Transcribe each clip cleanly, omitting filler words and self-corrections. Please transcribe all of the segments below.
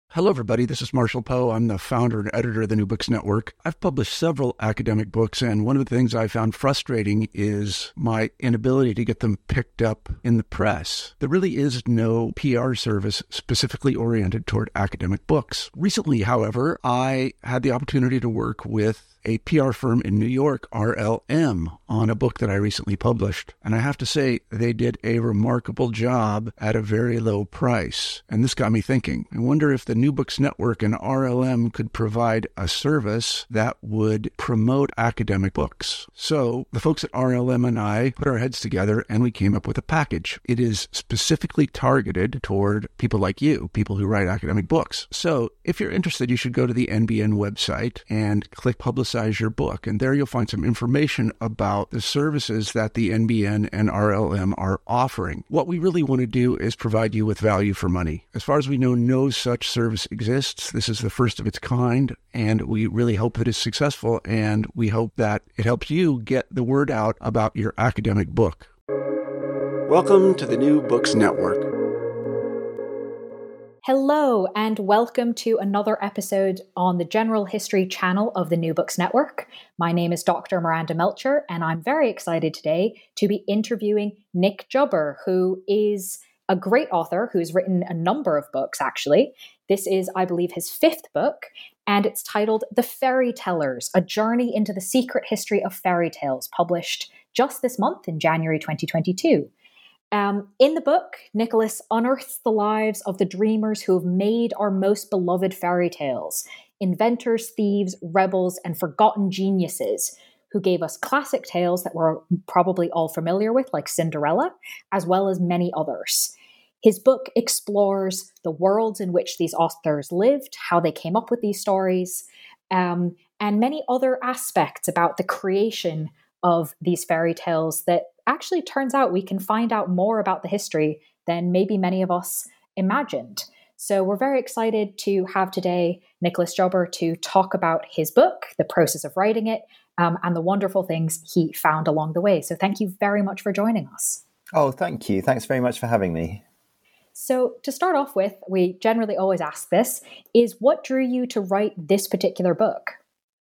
Hello, everybody. This is Marshall Poe. I'm the founder and editor of the New Books Network. I've published several academic books, and one of the things I found frustrating is my inability to get them picked up in the press. There really is no PR service specifically oriented toward academic books. Recently, however, I had the opportunity to work with a PR firm in New York, RLM, on a book that I recently published. And I have to say, they did a remarkable job at a very low price. And this got me thinking. I wonder if the New Books Network and RLM could provide a service that would promote academic books. So the folks at RLM and I put our heads together and we came up with a package. It is specifically targeted toward people like you, people who write academic books. So if you're interested, you should go to the NBN website and click Publicize Your Book. And there you'll find some information about the services that the NBN and RLM are offering. What we really want to do is provide you with value for money. As far as we know, no such service exists. This is the first of its kind, and we really hope that it's successful, and we hope that it helps you get the word out about your academic book. Welcome to the New Books Network. Hello, and welcome to another episode on the General History channel of the New Books Network. My name is Dr. Miranda Melcher, and I'm very excited today to be interviewing Nick Jubber, who is a great author who's written a number of books, actually. This is, I believe, his fifth book, and it's titled The Fairy Tellers, A Journey into the Secret History of Fairy Tales, published just this month in January 2022. In the book, Nicholas unearths the lives of the dreamers who have made our most beloved fairy tales, inventors, thieves, rebels, and forgotten geniuses who gave us classic tales that we're probably all familiar with, like Cinderella, as well as many others. His book explores the worlds in which these authors lived, how they came up with these stories, and many other aspects about the creation of these fairy tales that actually turns out we can find out more about the history than maybe many of us imagined. So we're very excited to have today Nicholas Jubber to talk about his book, the process of writing it, and the wonderful things he found along the way. So thank you very much for joining us. Oh, thank you. Thanks very much for having me. So to start off with, we generally always ask this, is what drew you to write this particular book?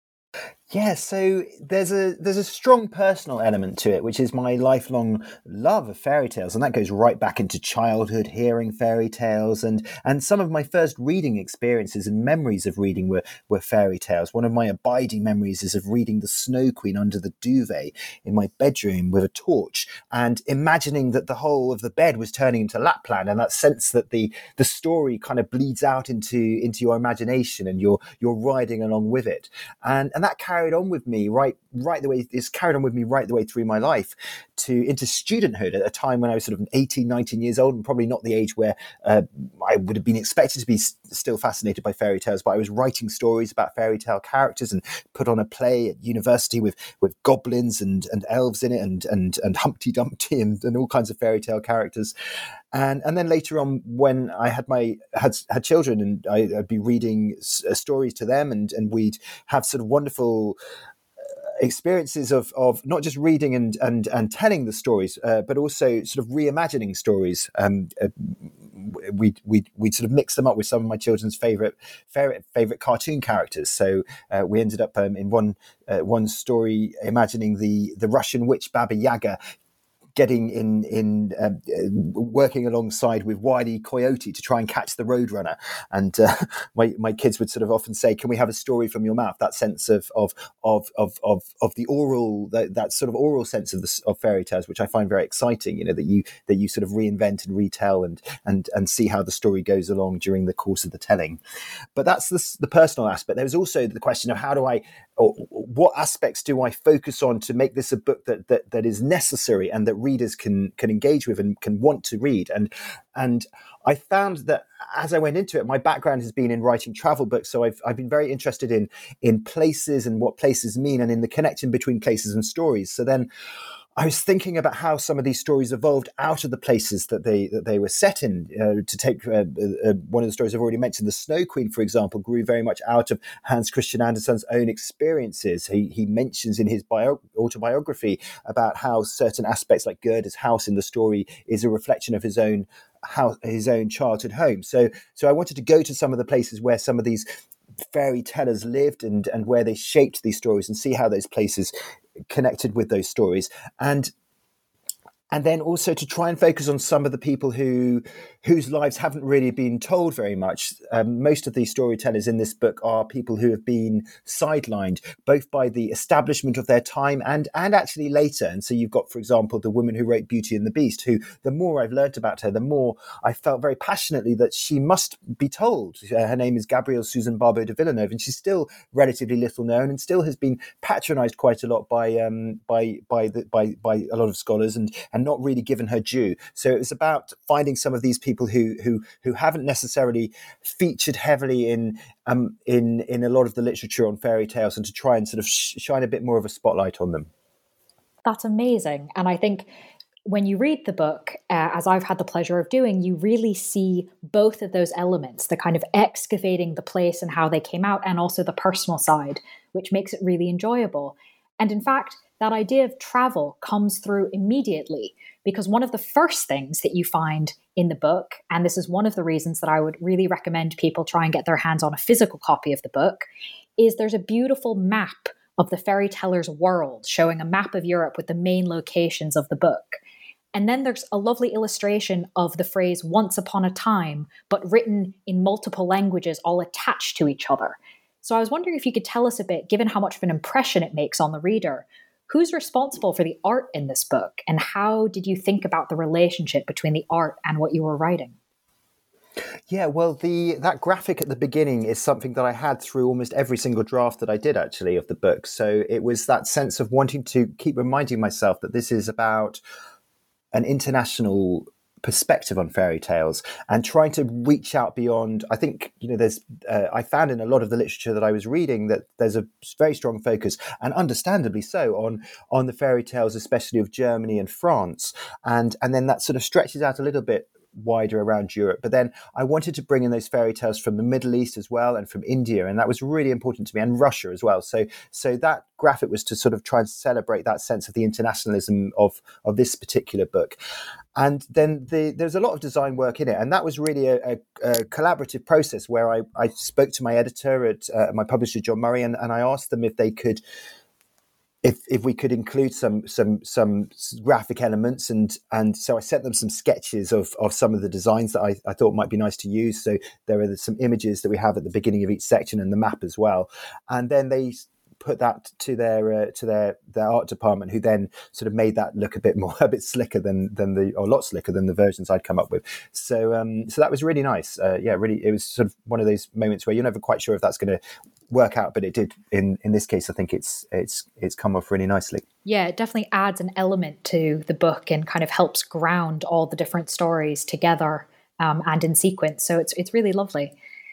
Yeah, so there's a strong personal element to it, which is my lifelong love of fairy tales, and that goes right back into childhood, hearing fairy tales, and some of my first reading experiences and memories of reading were fairy tales. One of my abiding memories is of reading The Snow Queen under the duvet in my bedroom with a torch, and imagining that the whole of the bed was turning into Lapland, and that sense that the story kind of bleeds out into your imagination, and you're riding along with it, and that carried on with me right the way it's carried on with me right the way through my life into studenthood at a time when I was sort of 18, 19 years old, and probably not the age where I would have been expected to be still fascinated by fairy tales, but I was writing stories about fairy tale characters and put on a play at university with goblins and elves in it and Humpty Dumpty and all kinds of fairy tale characters. And then later on, when I had children, and I'd be reading stories to them, and we'd have sort of wonderful experiences of not just reading and telling the stories, but also sort of reimagining stories. We'd sort of mix them up with some of my children's favorite cartoon characters. So we ended up in one story imagining the Russian witch Baba Yaga getting in working alongside with Wile E. Coyote to try and catch the Roadrunner, and my kids would sort of often say, "Can we have a story from your mouth?" That sense of the oral, that sort of oral sense of fairy tales, which I find very exciting. You know, that you sort of reinvent and retell and see how the story goes along during the course of the telling. But that's the personal aspect. There was also the question of what aspects do I focus on to make this a book that is necessary and that readers can engage with and can want to read. And I found that as I went into it, my background has been in writing travel books, so I've been very interested in places and what places mean, and in the connection between places and stories. So then I was thinking about how some of these stories evolved out of the places that they were set in. To take one of the stories I've already mentioned, The Snow Queen, for example, grew very much out of Hans Christian Andersen's own experiences. He mentions in his autobiography about how certain aspects, like Gerda's house in the story, is a reflection of his own house, his own childhood home. So I wanted to go to some of the places where some of these fairy tellers lived and where they shaped these stories, and see how those places connected with those stories, and then also to try and focus on some of the people whose lives haven't really been told very much. Most of these storytellers in this book are people who have been sidelined, both by the establishment of their time and actually later. And so you've got, for example, the woman who wrote Beauty and the Beast, who, the more I've learnt about her, the more I felt very passionately that she must be told. Her name is Gabrielle Susan Barbeau de Villeneuve, and she's still relatively little known and still has been patronised quite a lot by a lot of scholars and not really given her due. So it was about finding some of these people who haven't necessarily featured heavily in a lot of the literature on fairy tales, and to try and sort of shine a bit more of a spotlight on them. That's amazing. And I think when you read the book, as I've had the pleasure of doing, you really see both of those elements, the kind of excavating the place and how they came out, and also the personal side, which makes it really enjoyable. And in fact, that idea of travel comes through immediately, because one of the first things that you find in the book, and this is one of the reasons that I would really recommend people try and get their hands on a physical copy of the book, is there's a beautiful map of the fairy teller's world, showing a map of Europe with the main locations of the book. And then there's a lovely illustration of the phrase "once upon a time," but written in multiple languages, all attached to each other. So I was wondering if you could tell us a bit, given how much of an impression it makes on the reader, who's responsible for the art in this book, and how did you think about the relationship between the art and what you were writing? Yeah, well, that graphic at the beginning is something that I had through almost every single draft that I did, actually, of the book. So it was that sense of wanting to keep reminding myself that this is about an international perspective on fairy tales, and trying to reach out beyond. I think, there's I found in a lot of the literature that I was reading that there's a very strong focus, and understandably so, on the fairy tales, especially of Germany and France, and then that sort of stretches out a little bit wider around Europe. But then I wanted to bring in those fairy tales from the Middle East as well, and from India, and that was really important to me, and Russia as well. So that graphic was to sort of try and celebrate that sense of the internationalism of this particular book. And then there's a lot of design work in it, and that was really a collaborative process where I spoke to my editor at my publisher, John Murray, and I asked them if they could, if we could include some graphic elements, and so I sent them some sketches of some of the designs that I thought might be nice to use. So there are some images that we have at the beginning of each section, and the map as well, and then they put that to their art department, who then sort of made that look a bit slicker than a lot slicker than the versions I'd come up with. So that was really nice. Really, it was sort of one of those moments where you're never quite sure if that's going to work out, but it did. In this case, I think it's come off really nicely. Yeah, it definitely adds an element to the book and kind of helps ground all the different stories together and in sequence. So it's really lovely.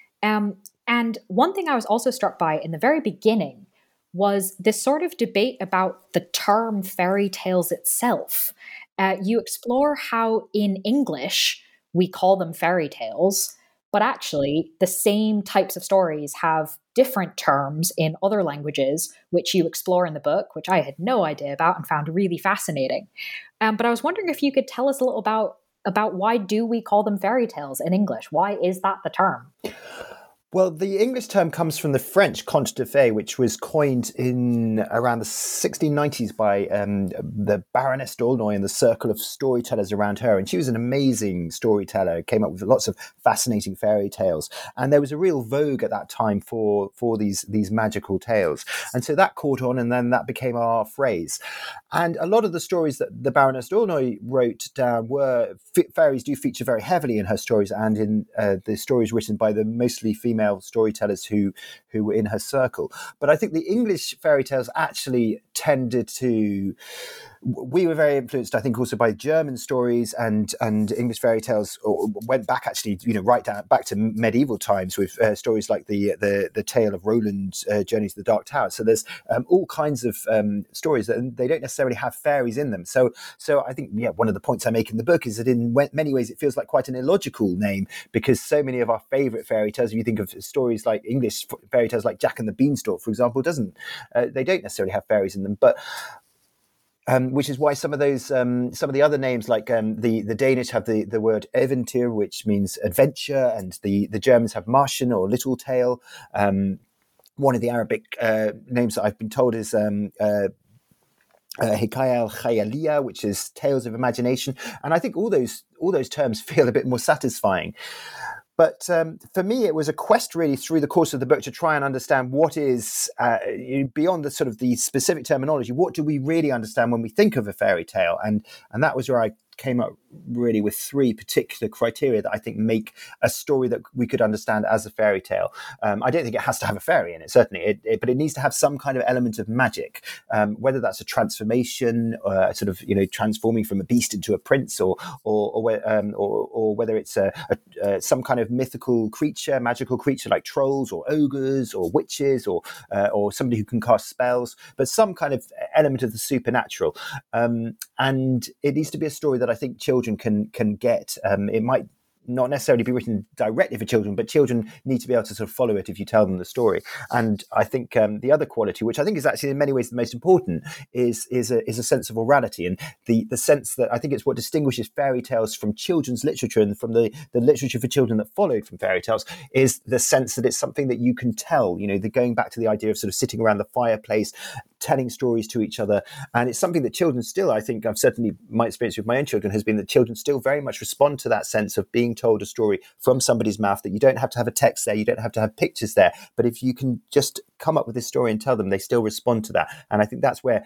And one thing I was also struck by in the very beginning was this sort of debate about the term fairy tales itself. You explore how in English we call them fairy tales, but actually the same types of stories have different terms in other languages, which you explore in the book, which I had no idea about and found really fascinating. But I was wondering if you could tell us a little about why do we call them fairy tales in English? Why is that the term? Well, the English term comes from the French conte de fées, which was coined in around the 1690s by the Baroness d'Aulnoy and the circle of storytellers around her. And she was an amazing storyteller, came up with lots of fascinating fairy tales. And there was a real vogue at that time for these magical tales. And so that caught on, and then that became our phrase. And a lot of the stories that the Baroness d'Aulnoy wrote down fairies do feature very heavily in her stories, and in the stories written by the mostly female storytellers who were in her circle. But I think the English fairy tales actually tended to we were very influenced, I think, also by German stories and English fairy tales, or went back actually, right down back to medieval times with stories like the tale of Roland's Journey to the Dark Tower. So there's all kinds of stories that they don't necessarily have fairies in them. So I think one of the points I make in the book is that in many ways it feels like quite an illogical name, because so many of our favourite fairy tales, if you think of stories like English fairy tales like Jack and the Beanstalk, for example, they don't necessarily have fairies in them, but which is why some of the other names, like the Danish have the word Eventyr, which means adventure, and the Germans have Märchen or Little Tale. One of the Arabic names that I've been told is Hikaya al-Khayaliya, which is tales of imagination. And I think all those terms feel a bit more satisfying. But for me, it was a quest really through the course of the book to try and understand what is, beyond the sort of the specific terminology, what do we really understand when we think of a fairy tale? And that was where I came up really with three particular criteria that I think make a story that we could understand as a fairy tale. I don't think it has to have a fairy in it, certainly, but it needs to have some kind of element of magic, whether that's a transformation, sort of transforming from a beast into a prince, or whether it's some kind of mythical creature, magical creature like trolls or ogres or witches or somebody who can cast spells, but some kind of element of the supernatural. And it needs to be a story that I think children can get. It might not necessarily be written directly for children, but children need to be able to sort of follow it if you tell them the story. And I think the other quality, which I think is actually in many ways the most important, is a sense of orality, and the sense that I think it's what distinguishes fairy tales from children's literature and from the literature for children that followed from fairy tales, is the sense that it's something that you can tell. The going back to the idea of sort of sitting around the fireplace, telling stories to each other. And it's something that children still, I think, I've certainly, my experience with my own children has been that children still very much respond to that sense of being told a story from somebody's mouth, that you don't have to have a text there, you don't have to have pictures there, but if you can just come up with this story and tell them, they still respond to that. And I think that's where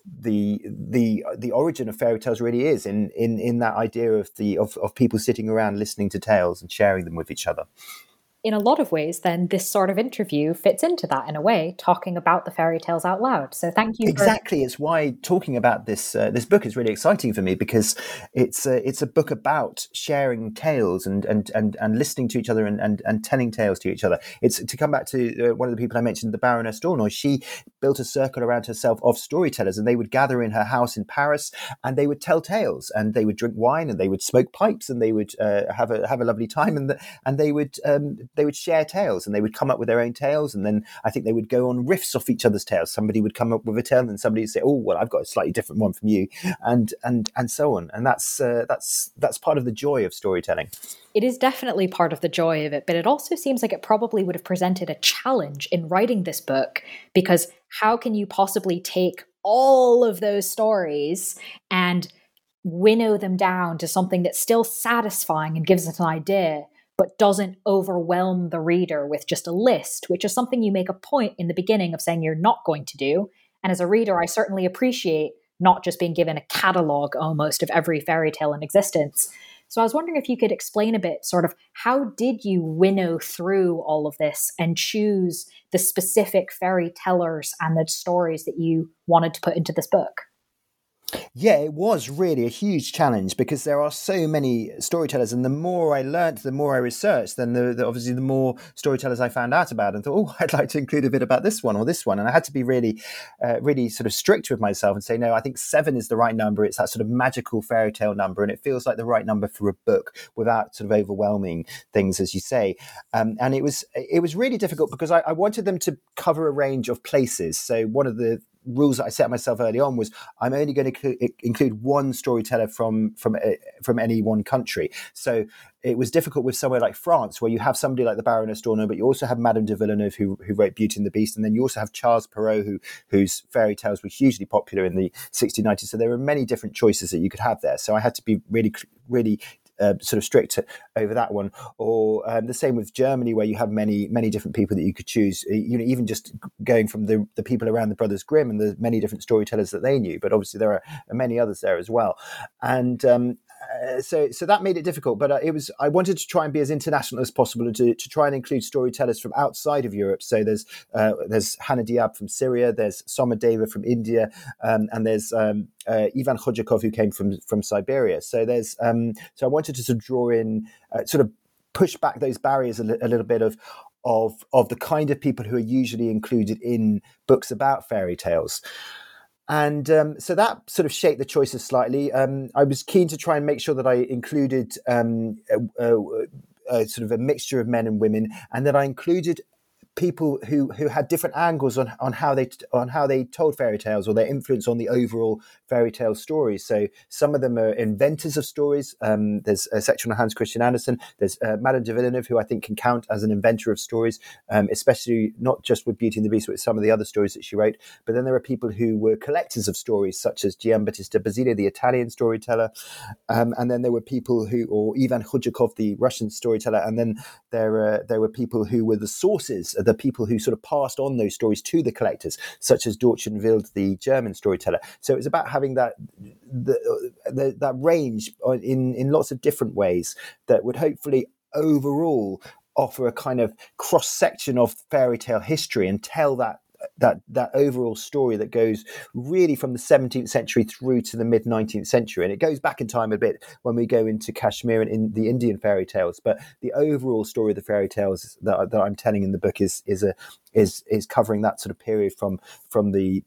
the origin of fairy tales really is, in that idea of people sitting around listening to tales and sharing them with each other. In a lot of ways, then, this sort of interview fits into that in a way, talking about the fairy tales out loud. So thank you. Exactly. It's why talking about this book is really exciting for me, because it's a book about sharing tales and listening to each other and telling tales to each other. It's to come back to one of the people I mentioned, the Baroness d'Aulnoy. She built a circle around herself of storytellers, and they would gather in her house in Paris, and they would tell tales, and they would drink wine, and they would smoke pipes, and they would have a lovely time, and they would share tales, and they would come up with their own tales, and then I think they would go on riffs off each other's tales. Somebody would come up with a tale, and somebody would say, "Oh, well, I've got a slightly different one from you," and so on. And that's part of the joy of storytelling. It is definitely part of the joy of it, but it also seems like it probably would have presented a challenge in writing this book, because how can you possibly take all of those stories and winnow them down to something that's still satisfying and gives us an idea, but doesn't overwhelm the reader with just a list, which is something you make a point in the beginning of saying you're not going to do. And as a reader, I certainly appreciate not just being given a catalogue almost of every fairy tale in existence. So I was wondering if you could explain a bit, sort of, how did you winnow through all of this and choose the specific fairy tellers and the stories that you wanted to put into this book? Yeah, it was really a huge challenge, because there are so many storytellers, and the more I learnt, the more I researched, then obviously the more storytellers I found out about, and thought, oh, I'd like to include a bit about this one or this one. And I had to be really sort of strict with myself and say, no, I think 7 is the right number. It's that sort of magical fairy tale number, and it feels like the right number for a book without sort of overwhelming things, as you say. And it was really difficult, because I wanted them to cover a range of places. So one of the rules that I set myself early on was I'm only going to include one storyteller from any one country. So it was difficult with somewhere like France, where you have somebody like the Baroness d'Aulnoy, but you also have Madame de Villeneuve, who wrote Beauty and the Beast, and then you also have Charles Perrault, whose fairy tales were hugely popular in the 1690s. So there were many different choices that you could have there. So I had to be really, really sort of strict over that one. Or the same with Germany, where you have many different people that you could choose, even just going from the people around the Brothers Grimm and the many different storytellers that they knew, but obviously there are many others there as well. And so that made it difficult. But I wanted to try and be as international as possible, and to try and include storytellers from outside of Europe. So there's Hannah Diab from Syria, there's Somadeva from India, and there's Ivan Khojakov, who came from Siberia. So there's so I wanted to sort of draw in, sort of push back those barriers a little bit of the kind of people who are usually included in books about fairy tales. And so that sort of shaped the choices slightly. I was keen to try and make sure that I included sort of a mixture of men and women, and that I included people who had different angles on how they told fairy tales, or their influence on the overall fairy tale stories. So some of them are inventors of stories. There's a section on Hans Christian Andersen. There's Madame de Villeneuve, who I think can count as an inventor of stories, especially not just with Beauty and the Beast, but with some of the other stories that she wrote. But then there are people who were collectors of stories, such as Giambattista Basile, the Italian storyteller. And then there were people or Ivan Khojakov, the Russian storyteller. And then there were people who were the sources, the people who sort of passed on those stories to the collectors, such as Dortchen Wild, the German storyteller. So it was about having that range in lots of different ways that would hopefully overall offer a kind of cross section of fairy tale history and tell that overall story that goes really from the 17th century through to the mid 19th century. And it goes back in time a bit when we go into Kashmir and in the Indian fairy tales, but the overall story of the fairy tales that I'm telling in the book is covering that sort of period from the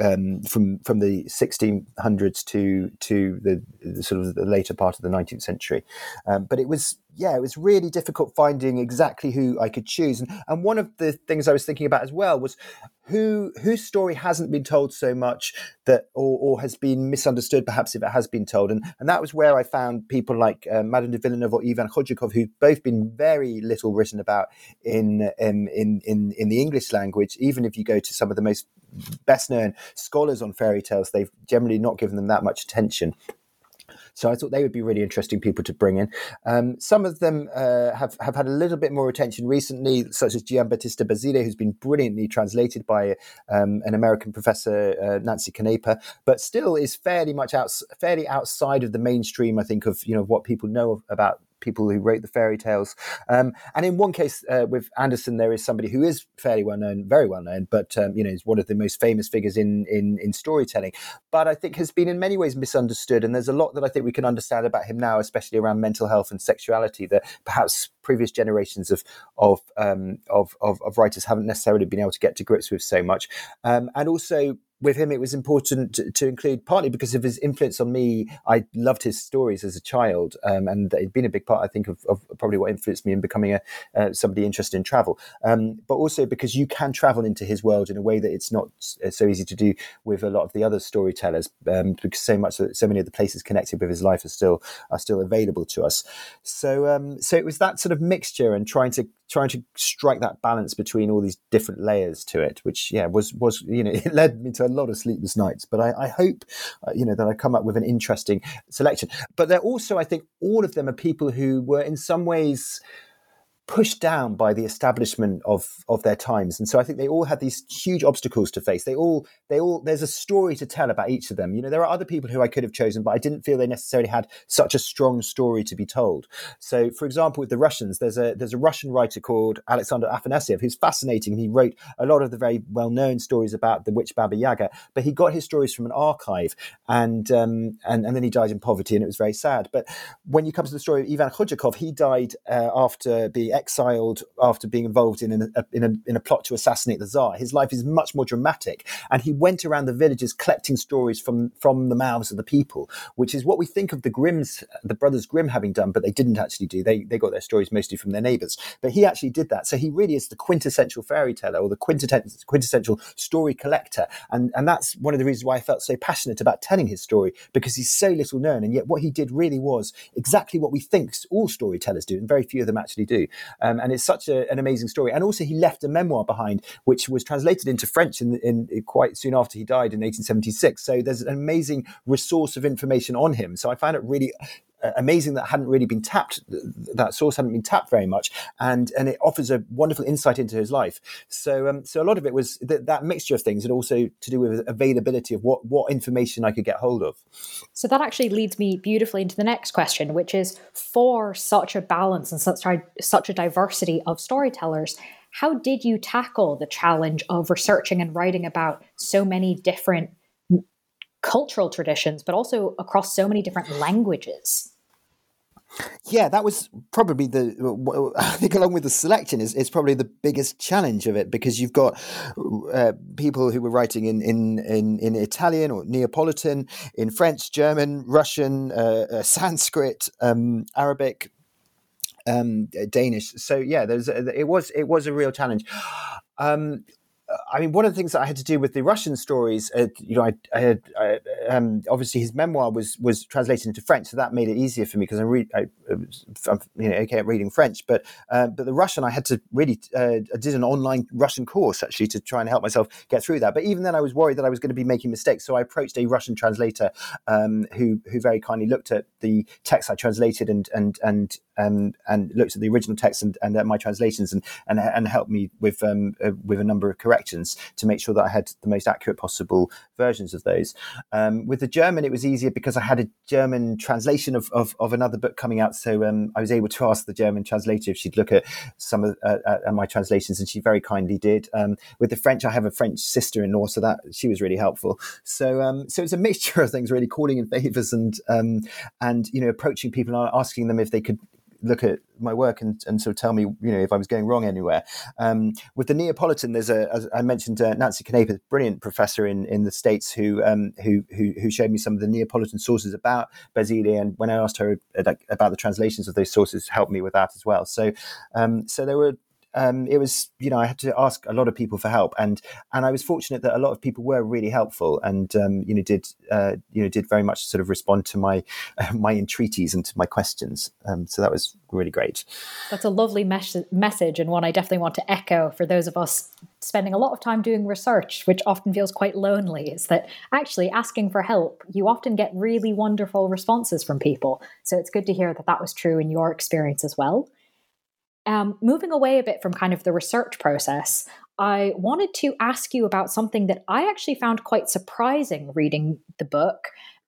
1600s to the sort of the later part of the 19th century. But it was really difficult finding exactly who I could choose. And one of the things I was thinking about as well was whose story hasn't been told so much that, or has been misunderstood, perhaps, if it has been told. And that was where I found people like Madame de Villeneuve or Ivan Khojakov, who've both been very little written about in the English language. Even if you go to some of the most best-known scholars on fairy tales, they've generally not given them that much attention. So I thought they would be really interesting people to bring in. Some of them have had a little bit more attention recently, such as Giambattista Basile, who's been brilliantly translated by an American professor, Nancy Canepa, but still is fairly outside of the mainstream, I think, of what people know about people who wrote the fairy tales. And in one case with Andersen, there is somebody who is fairly well known, very well known, but is one of the most famous figures in storytelling, but I think has been in many ways misunderstood. And there's a lot that I think we can understand about him now, especially around mental health and sexuality, that perhaps previous generations of writers haven't necessarily been able to get to grips with so much. And also, with him, it was important to include, partly because of his influence on me. I loved his stories as a child, and it'd been a big part, I think, of probably what influenced me in becoming somebody interested in travel. But also because you can travel into his world in a way that it's not so easy to do with a lot of the other storytellers, because so many of the places connected with his life are still available to us. So it was that sort of mixture and trying to strike that balance between all these different layers to it, which was it led me to a lot of sleepless nights. But I hope that I come up with an interesting selection. But they're also, I think, all of them are people who were in some ways pushed down by the establishment of their times, and so I think they all had these huge obstacles to face. They all there's a story to tell about each of them. There are other people who I could have chosen, but I didn't feel they necessarily had such a strong story to be told. So, for example, with the Russians, there's a Russian writer called Alexander Afanasyev who's fascinating. He wrote a lot of the very well-known stories about the witch Baba Yaga, but he got his stories from an archive, and then he died in poverty, and it was very sad. But when you come to the story of Ivan Khojakov, he died after being exiled, after being involved in a plot to assassinate the Tsar. His life is much more dramatic, and he went around the villages collecting stories from the mouths of the people, which is what we think of the brothers Grimm having done, but they didn't actually do. They got their stories mostly from their neighbours, but he actually did that. So he really is the quintessential fairy teller, or the quintessential story collector, and that's one of the reasons why I felt so passionate about telling his story, because he's so little known, and yet what he did really was exactly what we think all storytellers do, and very few of them actually do. And it's such an amazing story. And also he left a memoir behind, which was translated into French in quite soon after he died in 1876. So there's an amazing resource of information on him. So I found it really amazing that hadn't really been tapped. That source hadn't been tapped very much, and it offers a wonderful insight into his life. So a lot of it was that mixture of things, and also to do with availability of what information I could get hold of. So that actually leads me beautifully into the next question, which is, for such a balance and such a diversity of storytellers, how did you tackle the challenge of researching and writing about so many different cultural traditions, but also across so many different languages? Yeah, that was probably I think along with the selection is probably the biggest challenge of it, because you've got people who were writing in Italian or Neapolitan, in French, German, Russian, Sanskrit, Arabic, Danish. So yeah, it was a real challenge. I mean, one of the things that I had to do with the Russian stories, I had obviously his memoir was translated into French, so that made it easier for me because I'm okay at reading French, but the Russian I had to really I did an online Russian course actually to try and help myself get through that. But even then, I was worried that I was going to be making mistakes, so I approached a Russian translator who very kindly looked at the text I translated and looked at the original text and my translations and helped me with a number of corrections to make sure that I had the most accurate possible versions of those. With the German, it was easier because I had a German translation of another book coming out, so I was able to ask the German translator if she'd look at some of my translations, and she very kindly did. With the French, I have a French sister-in-law, so that she was really helpful. So it's a mixture of things, really, calling in favors and approaching people and asking them if they could look at my work and sort of tell me, if I was going wrong anywhere. With the Neapolitan, there's as I mentioned, Nancy Canepa, brilliant professor in the States who showed me some of the Neapolitan sources about Basile, and when I asked her about the translations of those sources, helped me with that as well. So there were. It was, I had to ask a lot of people for help, and I was fortunate that a lot of people were really helpful and did very much sort of respond to my entreaties and to my questions. So that was really great. That's a lovely message, and one I definitely want to echo for those of us spending a lot of time doing research, which often feels quite lonely, is that actually asking for help, you often get really wonderful responses from people. So it's good to hear that was true in your experience as well. Moving away a bit from kind of the research process, I wanted to ask you about something that I actually found quite surprising reading the book.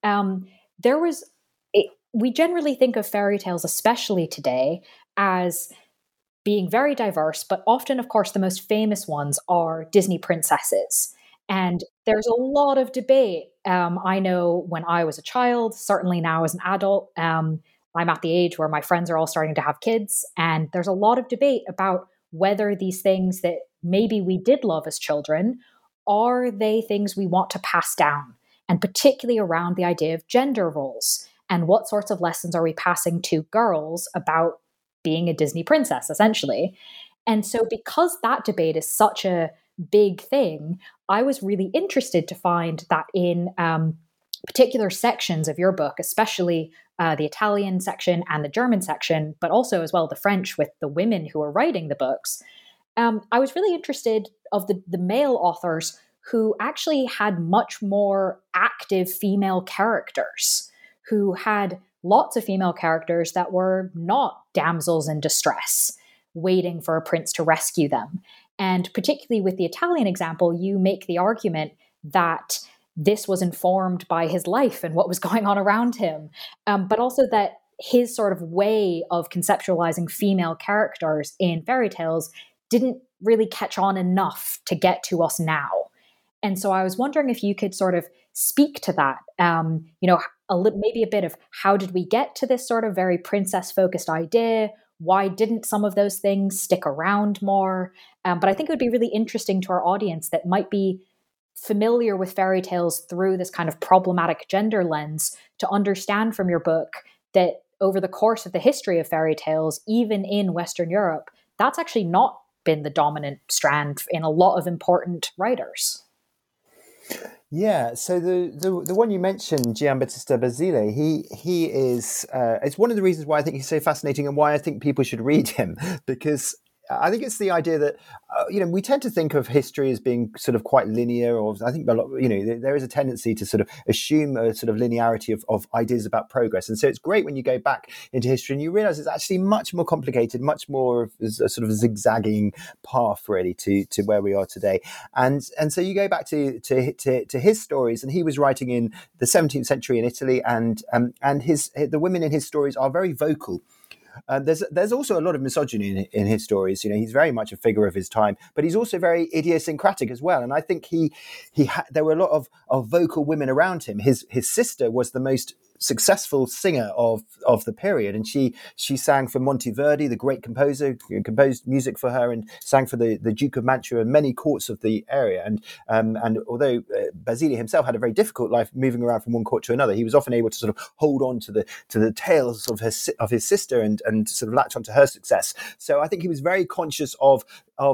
We generally think of fairy tales, especially today, as being very diverse, but often, of course, the most famous ones are Disney princesses. And there's a lot of debate. I know when I was a child, certainly now as an adult, I'm at the age where my friends are all starting to have kids, and there's a lot of debate about whether these things that maybe we did love as children, are they things we want to pass down? And particularly around the idea of gender roles, and what sorts of lessons are we passing to girls about being a Disney princess, essentially. And so because that debate is such a big thing, I was really interested to find that in particular sections of your book, especially the Italian section and the German section, but also as well the French with the women who are writing the books, I was really interested of the male authors who actually had much more active female characters, who had lots of female characters that were not damsels in distress, waiting for a prince to rescue them. And particularly with the Italian example, you make the argument that this was informed by his life and what was going on around him, but also that his sort of way of conceptualizing female characters in fairy tales didn't really catch on enough to get to us now. And so I was wondering if you could sort of speak to that, maybe a bit of how did we get to this sort of very princess-focused idea? Why didn't some of those things stick around more? But I think it would be really interesting to our audience that might be familiar with fairy tales through this kind of problematic gender lens to understand from your book that over the course of the history of fairy tales, even in Western Europe, that's actually not been the dominant strand in a lot of important writers. Yeah, so the one you mentioned, Giambattista Basile, he is it's one of the reasons why I think he's so fascinating and why I think people should read him, because I think it's the idea that we tend to think of history as being sort of quite linear, or I think there is a tendency to sort of assume a sort of linearity of ideas about progress. And so it's great when you go back into history and you realize it's actually much more complicated, much more of a sort of zigzagging path really to where we are today. And so you go back to his stories, and he was writing in the 17th century in Italy, and the women in his stories are very vocal. There's also a lot of misogyny in his stories. He's very much a figure of his time, but he's also very idiosyncratic as well. And I think there were a lot of vocal women around him. His sister was the most successful singer of the period, and she sang for Monteverdi, the great composer, composed music for her, and sang for the Duke of Mantua and many courts of the area. And although Basile himself had a very difficult life moving around from one court to another, he was often able to sort of hold on to the tales of his sister and sort of latch onto her success. So I think he was very conscious of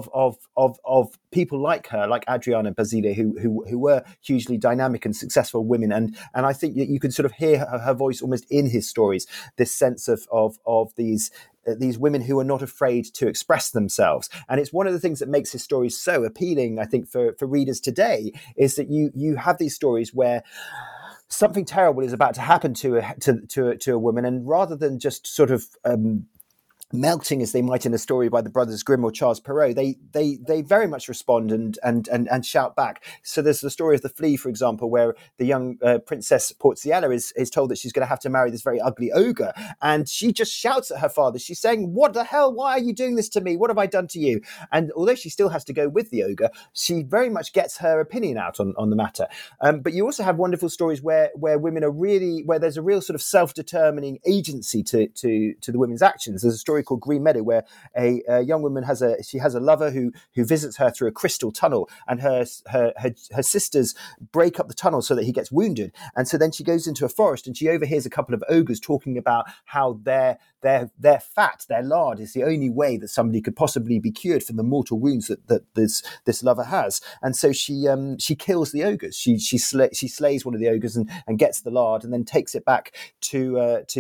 people like her, like Adriana Basile, who were hugely dynamic and successful women, and I think that you can sort of hear her voice almost in his stories. This sense of these women who are not afraid to express themselves, and it's one of the things that makes his stories so appealing, I think, for readers today, is that you have these stories where something terrible is about to happen to a woman, and rather than just sort of melting as they might in a story by the Brothers Grimm or Charles Perrault, they very much respond and shout back. So there's the story of The Flea, for example, where the young Princess Porziella is told that she's going to have to marry this very ugly ogre, and she just shouts at her father. She's saying, "What the hell? Why are you doing this to me? What have I done to you?" And although she still has to go with the ogre, she very much gets her opinion out on the matter. But you also have wonderful stories where women are really, where there's a real sort of self-determining agency to the women's actions. There's a story called Green Meadow, where a young woman has a lover who visits her through a crystal tunnel, and her sisters break up the tunnel so that he gets wounded. And so then she goes into a forest and she overhears a couple of ogres talking about how their fat, their lard, is the only way that somebody could possibly be cured from the mortal wounds that this lover has. And so she kills the ogres. She slays one of the ogres and gets the lard, and then takes it back to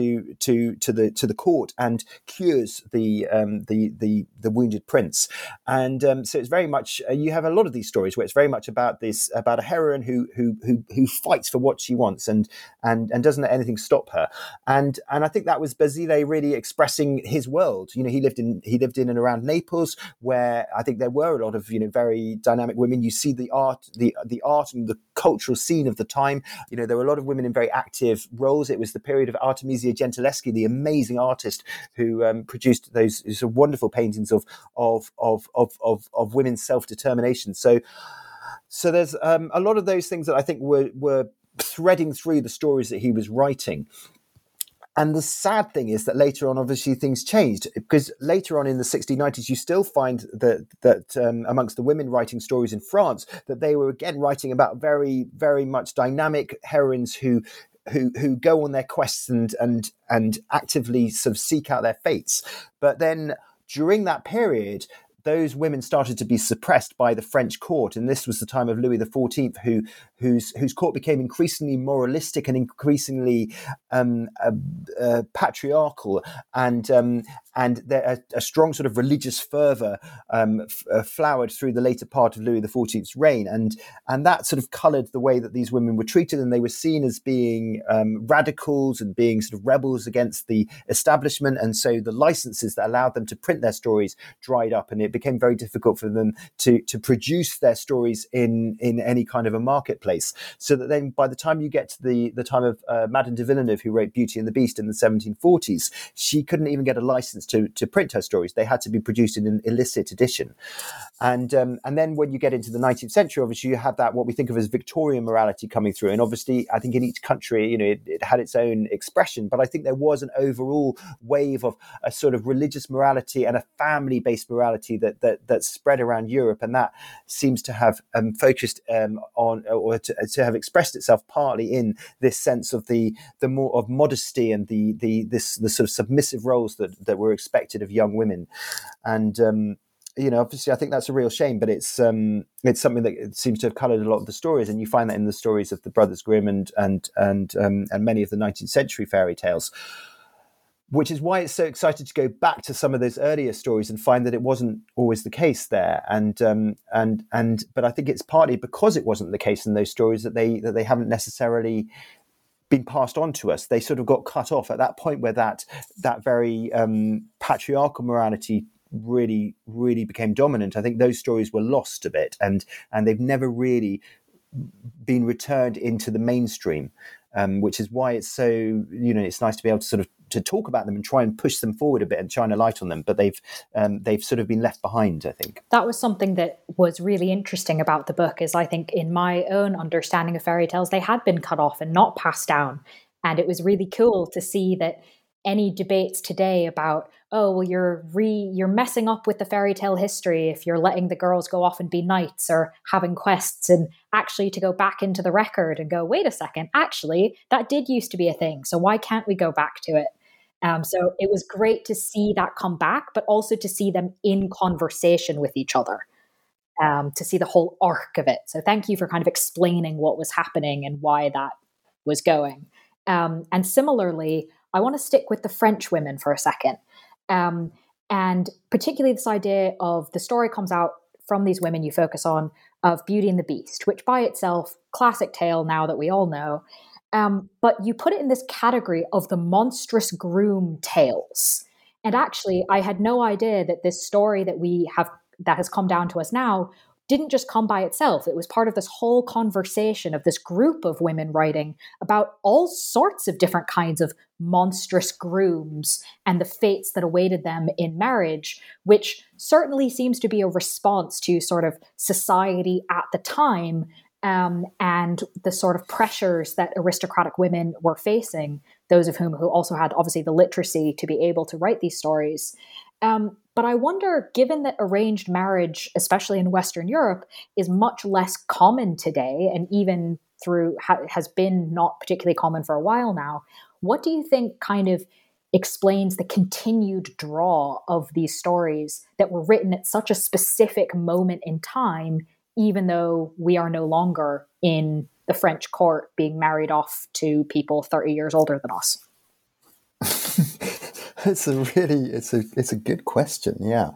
the court and cures the wounded prince. And so it's very much you have a lot of these stories where it's very much about a heroine who fights for what she wants and doesn't let anything stop her. And I think that was Basile really expressing his world. He lived in and around Naples, where I think there were a lot of very dynamic women. You see the art and the cultural scene of the time. There were a lot of women in very active roles. It was the period of Artemisia Gentileschi, the amazing artist who produced those sort of wonderful paintings of women's self-determination. So there's a lot of those things that I think were threading through the stories that he was writing. And the sad thing is that later on, obviously, things changed, because later on in the 1690s, you still find that amongst the women writing stories in France, that they were again writing about very, very much dynamic heroines who go on their quests and actively sort of seek out their fates. But then during that period, those women started to be suppressed by the French court, and this was the time of Louis XIV, whose court became increasingly moralistic and increasingly patriarchal, and a strong sort of religious fervour flowered through the later part of Louis XIV's reign, and that sort of coloured the way that these women were treated, and they were seen as being radicals and being sort of rebels against the establishment, and so the licenses that allowed them to print their stories dried up, and it became very difficult for them to produce their stories in any kind of a marketplace. So that then by the time you get to the time of Madame de Villeneuve, who wrote Beauty and the Beast in the 1740s, she couldn't even get a license to print her stories. They had to be produced in an illicit edition. And then when you get into the 19th century, obviously you have that, what we think of as Victorian morality coming through. And obviously, I think in each country, it had its own expression. But I think there was an overall wave of a sort of religious morality and a family-based morality that spread around Europe, and that seems to have focused on, or to have expressed itself partly in this sense of the more of modesty and the sort of submissive roles that were expected of young women. And obviously, I think that's a real shame, but it's something that seems to have coloured a lot of the stories, and you find that in the stories of the Brothers Grimm and many of the 19th century fairy tales. which is why it's so exciting to go back to some of those earlier stories and find that it wasn't always the case there. But I think it's partly because it wasn't the case in those stories that they haven't necessarily been passed on to us. They sort of got cut off at that point where that very patriarchal morality really, really became dominant. I think those stories were lost a bit, and they've never really been returned into the mainstream, which is why it's so, it's nice to be able to sort of to talk about them and try and push them forward a bit and shine a light on them. But they've sort of been left behind, I think. That was something that was really interesting about the book, is I think in my own understanding of fairy tales, they had been cut off and not passed down. And it was really cool to see that any debates today about, oh, well, you're messing up with the fairy tale history if you're letting the girls go off and be knights or having quests, and actually to go back into the record and go, wait a second, actually, that did used to be a thing. So why can't we go back to it? So it was great to see that come back, but also to see them in conversation with each other, to see the whole arc of it. So thank you for kind of explaining what was happening and why that was going. And similarly, I want to stick with the French women for a second. And particularly this idea of the story comes out from these women you focus on, of Beauty and the Beast, which by itself, classic tale now that we all know. But you put it in this category of the monstrous groom tales. And actually, I had no idea that this story that has come down to us now didn't just come by itself. It was part of this whole conversation of this group of women writing about all sorts of different kinds of monstrous grooms and the fates that awaited them in marriage, which certainly seems to be a response to sort of society at the time, and the sort of pressures that aristocratic women were facing, those of whom who also had obviously the literacy to be able to write these stories. But I wonder, given that arranged marriage, especially in Western Europe, is much less common today, and even has been not particularly common for a while now, what do you think kind of explains the continued draw of these stories that were written at such a specific moment in time, even though we are no longer in the French court being married off to people 30 years older than us? It's a good question. Yeah.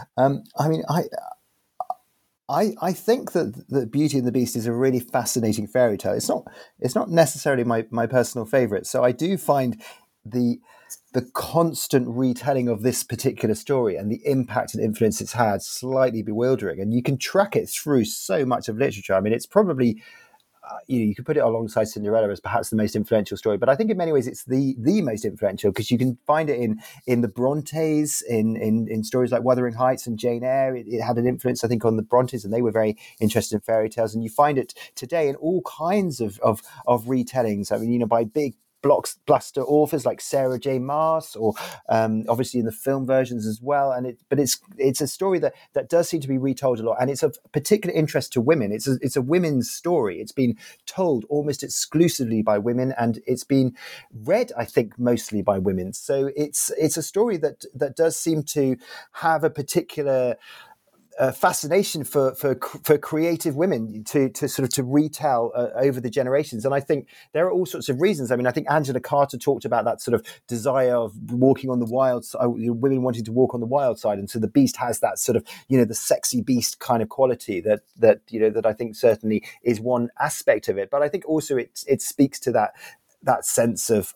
I think that Beauty and the Beast is a really fascinating fairy tale. It's not necessarily my personal favorite. So I do find the constant retelling of this particular story and the impact and influence it's had slightly bewildering. And you can track it through so much of literature. I mean, it's probably, you could put it alongside Cinderella as perhaps the most influential story, but I think in many ways it's the most influential, because you can find it in the Brontes, in stories like Wuthering Heights and Jane Eyre. It had an influence, I think, on the Brontes, and they were very interested in fairy tales. And you find it today in all kinds of retellings. I mean, by big blockbuster authors like Sarah J. Maas, or obviously in the film versions as well. But it's a story that does seem to be retold a lot, and it's of particular interest to women. It's a women's story. It's been told almost exclusively by women, and it's been read, I think, mostly by women. So it's a story that does seem to have a particular fascination for creative women to sort of to retell over the generations. And I think there are all sorts of reasons. I mean, I think Angela Carter talked about that sort of desire of walking on the wild side, women wanting to walk on the wild side. And so the Beast has that sort of, the sexy beast kind of quality that I think certainly is one aspect of it. But I think also it speaks to that sense of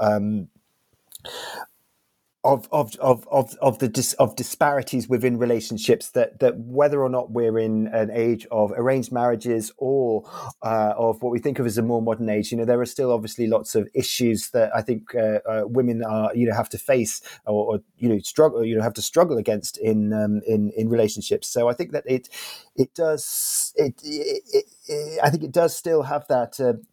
disparities within relationships, that whether or not we're in an age of arranged marriages or of what we think of as a more modern age, there are still obviously lots of issues that I think women are have to face or struggle have to struggle against in relationships. So I think that it does still have that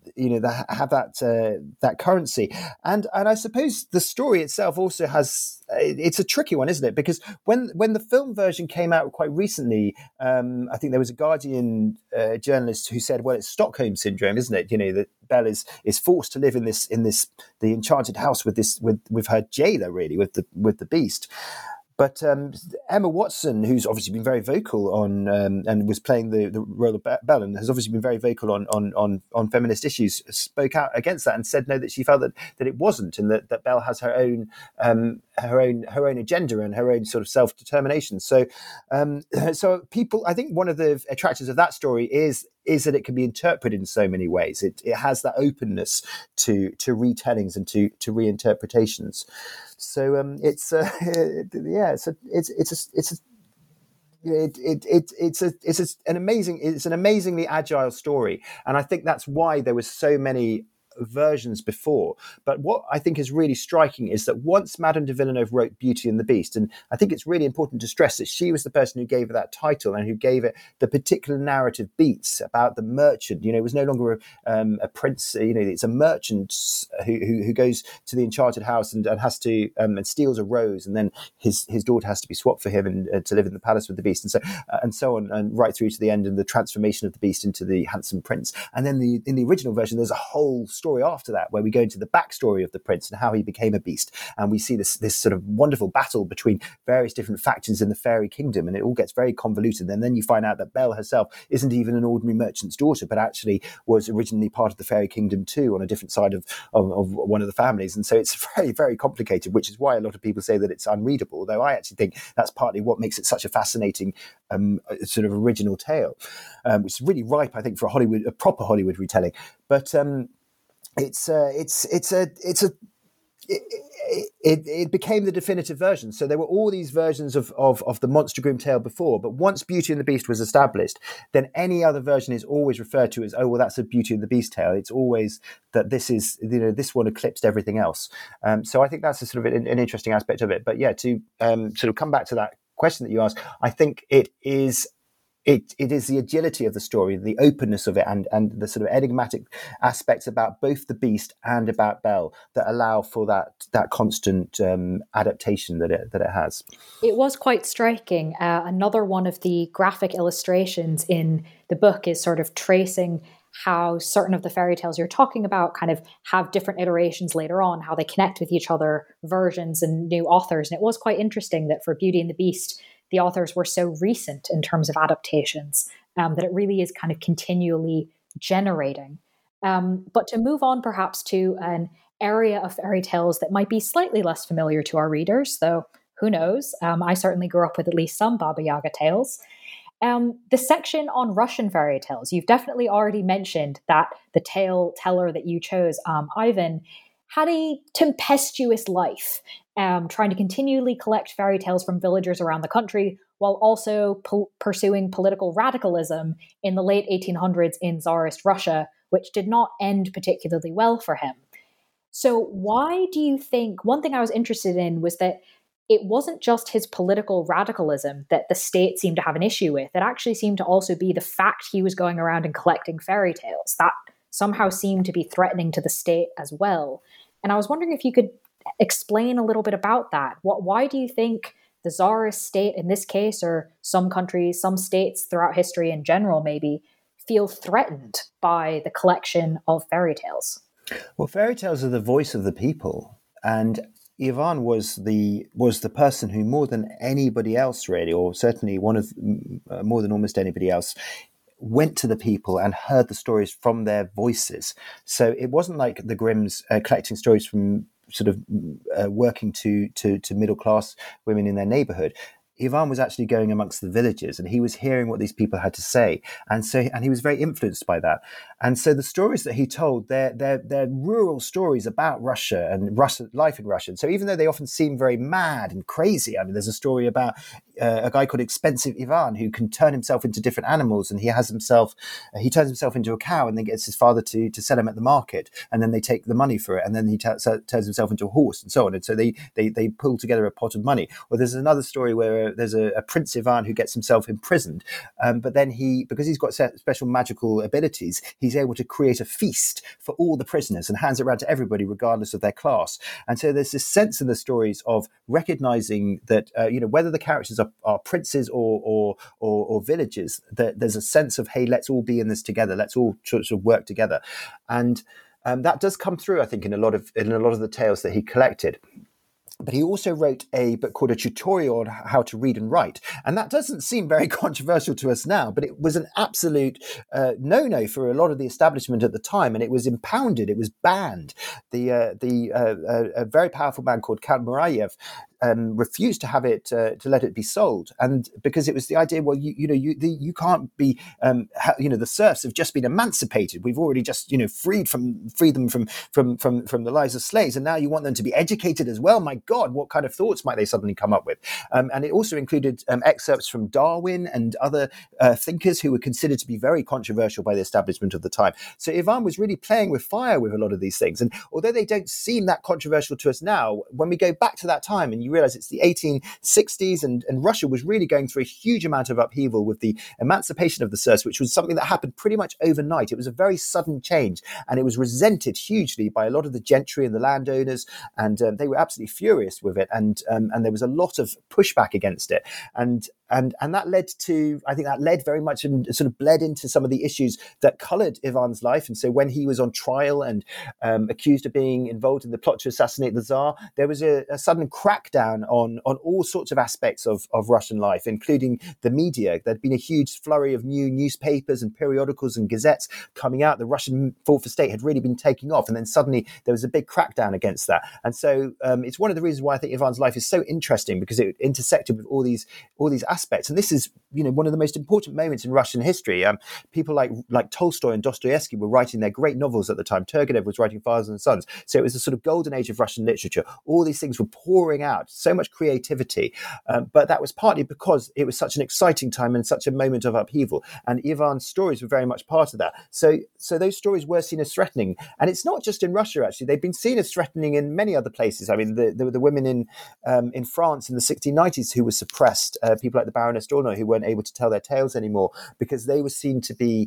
that currency, and I suppose the story itself also has. It's a tricky one, isn't it? Because when the film version came out quite recently, I think there was a Guardian journalist who said, "Well, it's Stockholm syndrome, isn't it? That Belle is forced to live in the enchanted house with her jailer, really, with the Beast." But Emma Watson, who's obviously been very vocal on and was playing the role of Belle, and has obviously been very vocal on feminist issues, spoke out against that and said no, that she felt that it wasn't, and that Belle has her own agenda and her own sort of self-determination. So people, I think one of the attractions of that story is that it can be interpreted in so many ways. It has that openness to retellings and to reinterpretations. So it's an amazingly agile story, and I think that's why there was so many versions before. But what I think is really striking is that once Madame de Villeneuve wrote Beauty and the Beast, and I think it's really important to stress that she was the person who gave it that title and who gave it the particular narrative beats about the merchant. It was no longer a prince. It's a merchant who goes to the enchanted house and has to and steals a rose, and then his daughter has to be swapped for him and to live in the palace with the beast, and so on, and right through to the end and the transformation of the beast into the handsome prince. And then in the original version, there's a whole story after that where we go into the backstory of the prince and how he became a beast, and we see this sort of wonderful battle between various different factions in the fairy kingdom, and it all gets very convoluted. And then you find out that Belle herself isn't even an ordinary merchant's daughter, but actually was originally part of the fairy kingdom too, on a different side of one of the families. And so it's very, very complicated, which is why a lot of people say that it's unreadable, although I actually think that's partly what makes it such a fascinating sort of original tale, which is really ripe, I think, for a proper Hollywood retelling. But it became the definitive version. So there were all these versions of the Monster Groom tale before, but once Beauty and the Beast was established, then any other version is always referred to as, oh, well, that's a Beauty and the Beast tale. It's always that this is, this one eclipsed everything else. So I think that's a sort of an interesting aspect of it. But yeah, to sort of come back to that question that you asked, I think it is the agility of the story, the openness of it, and the sort of enigmatic aspects about both the Beast and about Belle that allow for that constant adaptation that it has. It was quite striking. Another one of the graphic illustrations in the book is sort of tracing how certain of the fairy tales you're talking about kind of have different iterations later on, how they connect with each other, versions and new authors. And it was quite interesting that for Beauty and the Beast, the authors were so recent in terms of adaptations that it really is kind of continually generating. But to move on perhaps to an area of fairy tales that might be slightly less familiar to our readers, though who knows? I certainly grew up with at least some Baba Yaga tales. The section on Russian fairy tales, you've definitely already mentioned that the tale teller that you chose, Ivan, had a tempestuous life, trying to continually collect fairy tales from villagers around the country while also pursuing political radicalism in the late 1800s in Tsarist Russia, which did not end particularly well for him. So why do you think, one thing I was interested in was that it wasn't just his political radicalism that the state seemed to have an issue with. It actually seemed to also be the fact he was going around and collecting fairy tales. That somehow seemed to be threatening to the state as well. And I was wondering if you could explain a little bit about that. Why do you think the Tsarist state in this case, or some countries, some states throughout history in general maybe, feel threatened by the collection of fairy tales? Well, fairy tales are the voice of the people. And Ivan was the person who, more than anybody else really, or certainly one of more than almost anybody else, went to the people and heard the stories from their voices. So it wasn't like the Grimms collecting stories from sort of working to middle class women in their neighborhood. Ivan was actually going amongst the villages, and he was hearing what these people had to say, and he was very influenced by that. And so the stories that he told, they're rural stories about Russia and life in Russia. And so even though they often seem very mad and crazy, I mean, there's a story about a guy called Expensive Ivan who can turn himself into different animals, and he turns himself into a cow and then gets his father to sell him at the market, and then they take the money for it, and then he turns himself into a horse and so on. And so they pull together a pot of money. Or there's another story where there's a Prince Ivan who gets himself imprisoned, but then because he's got special magical abilities, he's able to create a feast for all the prisoners and hands it around to everybody regardless of their class. And so there's this sense in the stories of recognizing that whether the characters are princes or villagers, that there's a sense of, hey, let's all be in this together, let's all sort of work together. And that does come through, I think, in a lot of the tales that he collected. But he also wrote a book called A Tutorial on How to Read and Write. And that doesn't seem very controversial to us now, but it was an absolute no-no for a lot of the establishment at the time. And it was impounded. It was banned. A very powerful man called Count Murayev refused to have it, to let it be sold. And because it was the idea, well, you can't be, the serfs have just been emancipated. We've already just, freed them from the lives of slaves. And now you want them to be educated as well. My God, what kind of thoughts might they suddenly come up with? And it also included excerpts from Darwin and other thinkers who were considered to be very controversial by the establishment of the time. So Ivan was really playing with fire with a lot of these things. And although they don't seem that controversial to us now, when we go back to that time and you realize it's the 1860s and Russia was really going through a huge amount of upheaval with the emancipation of the serfs, which was something that happened pretty much overnight. It was a very sudden change, and it was resented hugely by a lot of the gentry and the landowners, and they were absolutely furious with it, and there was a lot of pushback against it, and that led very much and sort of bled into some of the issues that coloured Ivan's life. And so when he was on trial and accused of being involved in the plot to assassinate the Tsar, there was a sudden crackdown on all sorts of aspects of Russian life, including the media. There'd been a huge flurry of new newspapers and periodicals and gazettes coming out. The Russian thought for state had really been taking off, and then suddenly there was a big crackdown against that. And so it's one of the reasons why I think Ivan's life is so interesting, because it intersected with all these aspects. And this is, one of the most important moments in Russian history. People like Tolstoy and Dostoevsky were writing their great novels at the time. Turgenev was writing Fathers and Sons. So it was a sort of golden age of Russian literature. All these things were pouring out, so much creativity. But that was partly because it was such an exciting time and such a moment of upheaval. And Ivan's stories were very much part of that. So those stories were seen as threatening. And it's not just in Russia, actually. They've been seen as threatening in many other places. I mean, the women in France in the 1690s who were suppressed, people like the Baroness Dornoy, who weren't able to tell their tales anymore because they were seen to be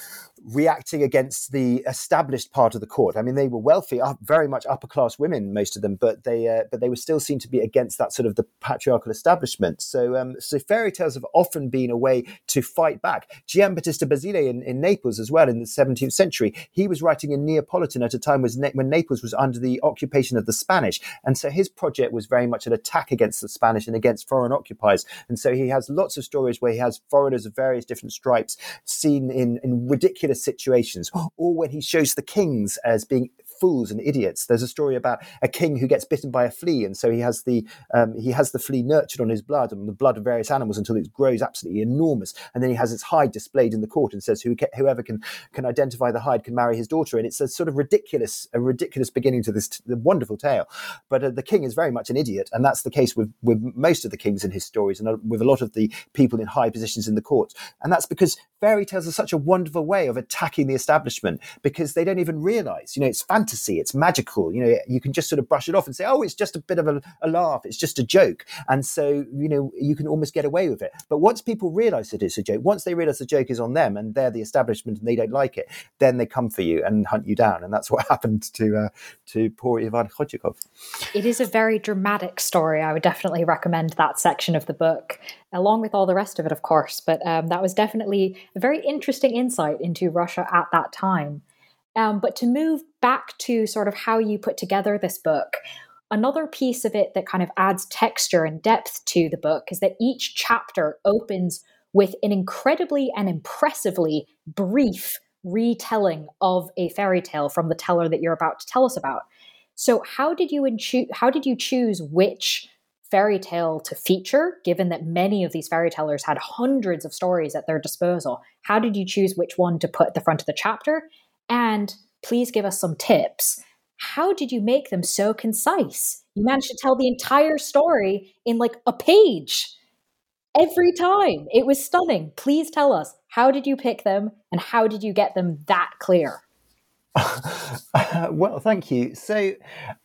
reacting against the established part of the court. I mean, they were wealthy, very much upper class women, most of them, but they were still seen to be against that sort of the patriarchal establishment. So fairy tales have often been a way to fight back. Giambattista Basile in Naples as well in the 17th century, he was writing in Neapolitan at a time when Naples was under the occupation of the Spanish, and so his project was very much an attack against the Spanish and against foreign occupiers. And so he has lots of stories where he has foreigners of various different stripes seen in ridiculous situations, or when he shows the kings as being fools and idiots. There's a story about a king who gets bitten by a flea, and so he has the flea nurtured on his blood and the blood of various animals until it grows absolutely enormous, and then he has its hide displayed in the court and says whoever can identify the hide can marry his daughter. And it's a sort of ridiculous beginning to this wonderful tale. But the king is very much an idiot, and that's the case with most of the kings in his stories and with a lot of the people in high positions in the court. And that's because fairy tales are such a wonderful way of attacking the establishment, because they don't even realize, it's fantasy, it's magical, you can just sort of brush it off and say, oh, it's just a bit of a laugh, it's just a joke. And so, you can almost get away with it. But once people realize that it's a joke, once they realize the joke is on them and they're the establishment and they don't like it, then they come for you and hunt you down. And that's what happened to poor Ivan Khochakov. It is a very dramatic story. I would definitely recommend that section of the book, along with all the rest of it, of course. But that was definitely a very interesting insight into Russia at that time. But to move back to sort of how you put together this book, another piece of it that kind of adds texture and depth to the book is that each chapter opens with an incredibly and impressively brief retelling of a fairy tale from the teller that you're about to tell us about. So how did you choose which fairy tale to feature, given that many of these fairy tellers had hundreds of stories at their disposal? How did you choose which one to put at the front of the chapter? And please give us some tips. How did you make them so concise? You managed to tell the entire story in like a page every time. It was stunning. Please tell us, how did you pick them and how did you get them that clear? Well, thank you. So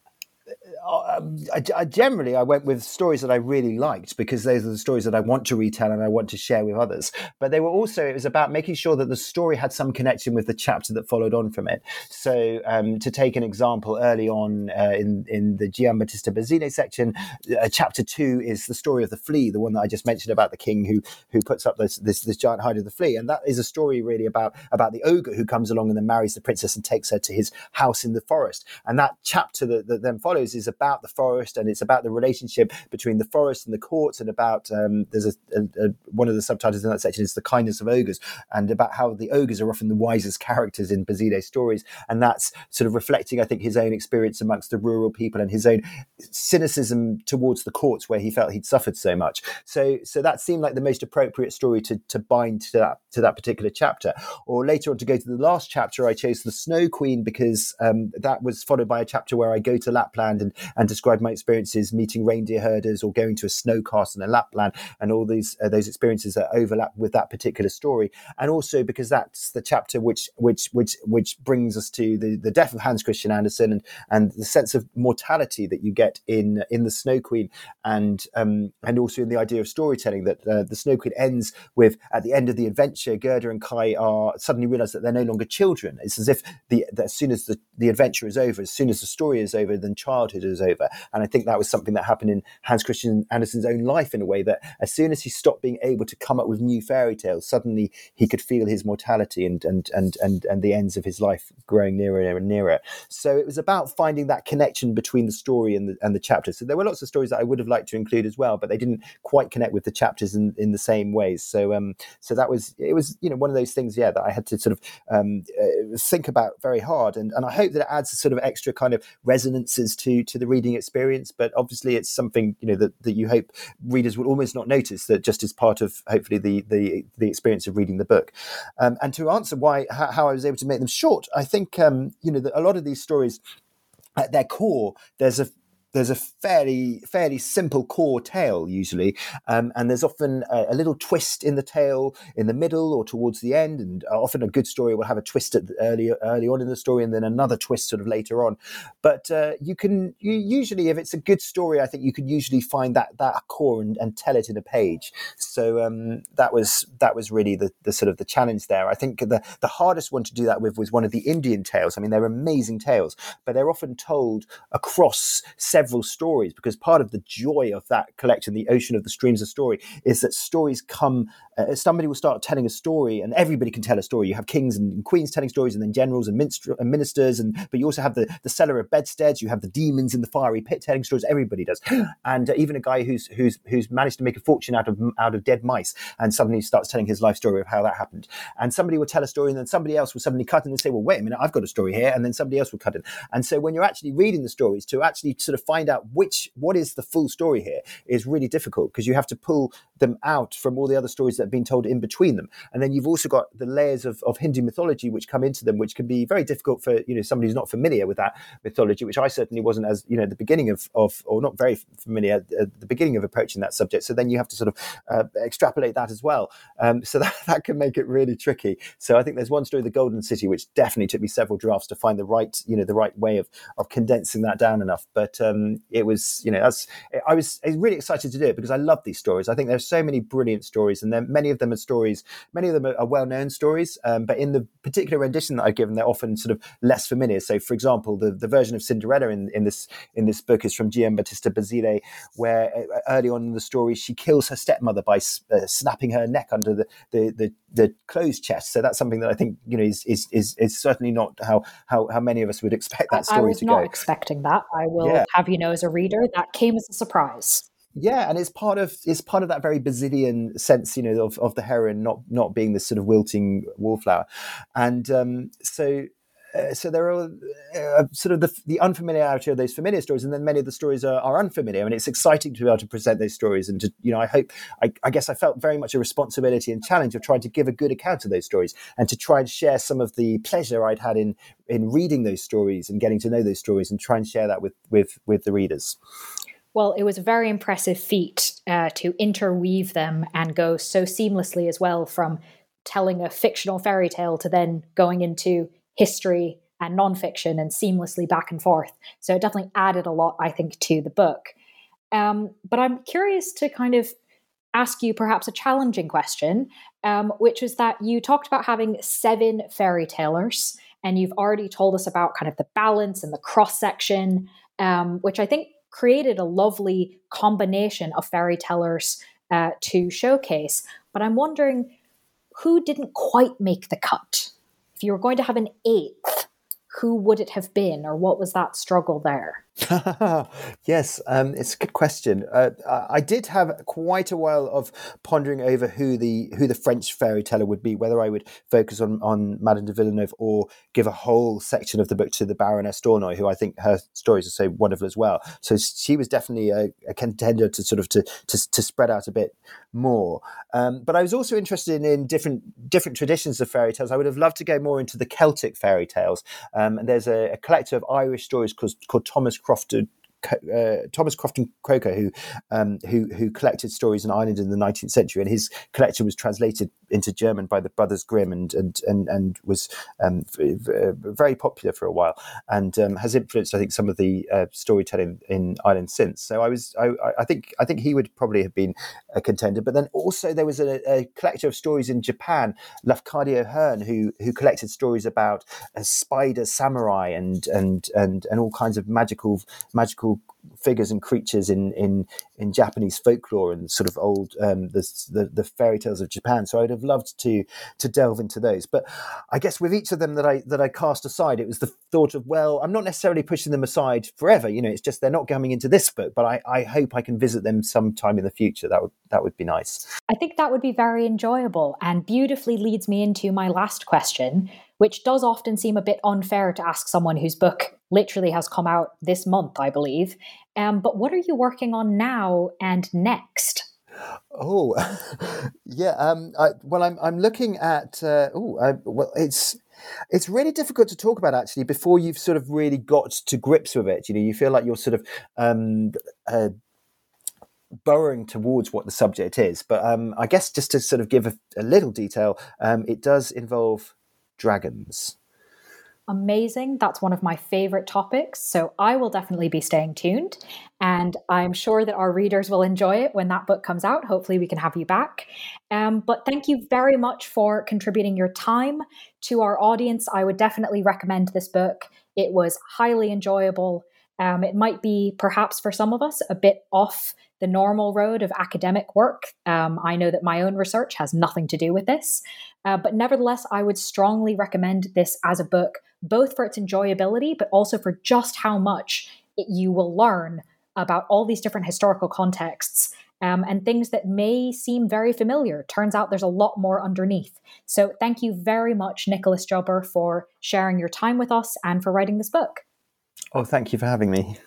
I went with stories that I really liked, because those are the stories that I want to retell and I want to share with others. But it was about making sure that the story had some connection with the chapter that followed on from it. So to take an example, early on in the Giambattista Basile section, chapter 2 is the story of the flea, the one that I just mentioned about the king who puts up this giant hide of the flea. And that is a story really about the ogre who comes along and then marries the princess and takes her to his house in the forest. And that chapter that then follows is about the forest, and it's about the relationship between the forest and the courts, and about there's one of the subtitles in that section is the kindness of ogres, and about how the ogres are often the wisest characters in Basile's stories, and that's sort of reflecting, I think, his own experience amongst the rural people and his own cynicism towards the courts where he felt he'd suffered so much. So that seemed like the most appropriate story to bind to that particular chapter. Or later on, to go to the last chapter, I chose the Snow Queen because that was followed by a chapter where I go to Lapland and describe my experiences meeting reindeer herders or going to a snow castle in Lapland, and all those experiences that overlap with that particular story. And also because that's the chapter which brings us to the death of Hans Christian Andersen and the sense of mortality that you get in the Snow Queen, and also in the idea of storytelling, that the Snow Queen ends with, at the end of the adventure, Gerda and Kai are suddenly realize that they're no longer children. It's as if as soon as the adventure is over, as soon as the story is over, then childhood is over. And I think that was something that happened in Hans Christian Andersen's own life, in a way that as soon as he stopped being able to come up with new fairy tales, suddenly he could feel his mortality and the ends of his life growing nearer and nearer. So it was about finding that connection between the story and the chapters. So there were lots of stories that I would have liked to include as well, but they didn't quite connect with the chapters in the same ways. So that was one of those things, that I had to sort of think about very hard, and I hope that it adds a sort of extra kind of resonances to the reading experience. But obviously, it's something that you hope readers will almost not notice, that just as part of hopefully the experience of reading the book. And to answer how I was able to make them short, I think that a lot of these stories, at their core, there's a fairly simple core tale usually, and there's often a little twist in the tale in the middle or towards the end, and often a good story will have a twist early on in the story and then another twist sort of later on. But you usually, if it's a good story, I think you could usually find that core and tell it in a page. So that was really the sort of the challenge there. I think the hardest one to do that with was one of the Indian tales. I mean, they're amazing tales, but they're often told across several stories, because part of the joy of that collection, the Ocean of the Streams of Story, is that stories come, somebody will start telling a story and everybody can tell a story. You have kings and queens telling stories, and then generals and ministers, but you also have the seller of bedsteads, you have the demons in the fiery pit telling stories. Everybody does. And even a guy who's managed to make a fortune out of dead mice, and suddenly starts telling his life story of how that happened. And somebody will tell a story, and then somebody else will suddenly cut in and say, well, wait a minute, I've got a story here, and then somebody else will cut in. And so when you're actually reading the stories, to actually sort of find out what is the full story here is really difficult, because you have to pull them out from all the other stories that have been told in between them. And then you've also got the layers of Hindu mythology which come into them, which can be very difficult for somebody who's not familiar with that mythology, which I certainly wasn't, as at the beginning of or not very familiar at the beginning of approaching that subject. So then you have to sort of extrapolate that as well. So that can make it really tricky. So I think there's one story, The Golden City, which definitely took me several drafts to find the right way of condensing that down enough. But it was, I was really excited to do it because I love these stories. I think there's so many brilliant stories, and then many of them are well-known stories, but in the particular rendition that I've given, they're often sort of less familiar. So, for example, the version of Cinderella in this book is from Giambattista Basile, where early on in the story she kills her stepmother by snapping her neck under the clothes chest. So that's something that I think is certainly not how many of us would expect that story to go. I was not expecting that. I will have you know, as a reader, that came as a surprise. Yeah, and it's part of that very Basilian sense, of the heroine not being this sort of wilting wallflower, and so there are sort of the unfamiliarity of those familiar stories, and then many of the stories are unfamiliar, and it's exciting to be able to present those stories. And I guess I felt very much a responsibility and challenge of trying to give a good account of those stories, and to try and share some of the pleasure I'd had in reading those stories and getting to know those stories, and try and share that with the readers. Well, it was a very impressive feat to interweave them and go so seamlessly as well, from telling a fictional fairy tale to then going into history and nonfiction and seamlessly back and forth. So it definitely added a lot, I think, to the book. But I'm curious to kind of ask you perhaps a challenging question, which is that you talked about having 7 fairy tellers, and you've already told us about kind of the balance and the cross-section, which I think created a lovely combination of fairy tellers to showcase. But I'm wondering, who didn't quite make the cut? If you were going to have an 8th, who would it have been, or what was that struggle there? Yes, it's a good question. I did have quite a while of pondering over who the French fairy teller would be, whether I would focus on Madame de Villeneuve or give a whole section of the book to the Baroness D'Aulnoy, who I think her stories are so wonderful as well. So she was definitely a contender to sort of to spread out a bit more. But I was also interested in different traditions of fairy tales. I would have loved to go more into the Celtic fairy tales. And there's a collector of Irish stories called Thomas Crofton Croker, who collected stories in Ireland in the 19th century, and his collection was translated into German by the Brothers Grimm and was very popular for a while, and has influenced, I think, some of the storytelling in Ireland since. So I think he would probably have been a contender. But then also there was a collector of stories in Japan, Lafcadio Hearn, who collected stories about a spider samurai and all kinds of magical figures and creatures in Japanese folklore and sort of old the fairy tales of Japan. So I'd have loved to delve into those. But I guess with each of them that I cast aside, it was the thought of, well, I'm not necessarily pushing them aside forever. It's just they're not coming into this book, but I hope I can visit them sometime in the future. That would be nice. I think that would be very enjoyable, and beautifully leads me into my last question, which does often seem a bit unfair to ask someone whose book literally has come out this month, I believe. But what are you working on now and next? Oh, yeah. I'm looking at. It's really difficult to talk about, actually, before you've sort of really got to grips with it. You feel like you're sort of burrowing towards what the subject is. But I guess just to sort of give a little detail, it does involve dragons. Amazing. That's one of my favorite topics. So I will definitely be staying tuned, and I'm sure that our readers will enjoy it when that book comes out. Hopefully we can have you back. But thank you very much for contributing your time to our audience. I would definitely recommend this book. It was highly enjoyable. It might be, perhaps for some of us, a bit off the normal road of academic work. I know that my own research has nothing to do with this. But nevertheless, I would strongly recommend this as a book, both for its enjoyability, but also for just how much you will learn about all these different historical contexts and things that may seem very familiar. Turns out there's a lot more underneath. So thank you very much, Nicholas Jobber, for sharing your time with us and for writing this book. Oh, thank you for having me.